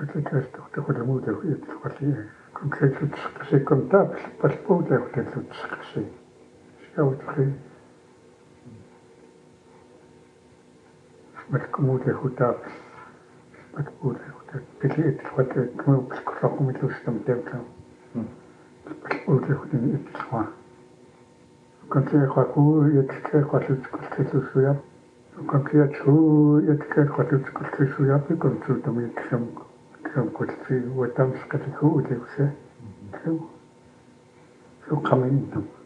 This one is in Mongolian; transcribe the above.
тукалимуулагу конкретсиккам паспортаа таллутсаққаси сиаутри смаккумуулагутаа паспортаа пилиэтлуатаа кмууккулларпумиллуустам таутаа паспортаа итсуа конкретсикку ятсеққаллутсуя конкретсикку ятсеққаллутсуя консултамииксам кулси уатамскатику улиуса су камин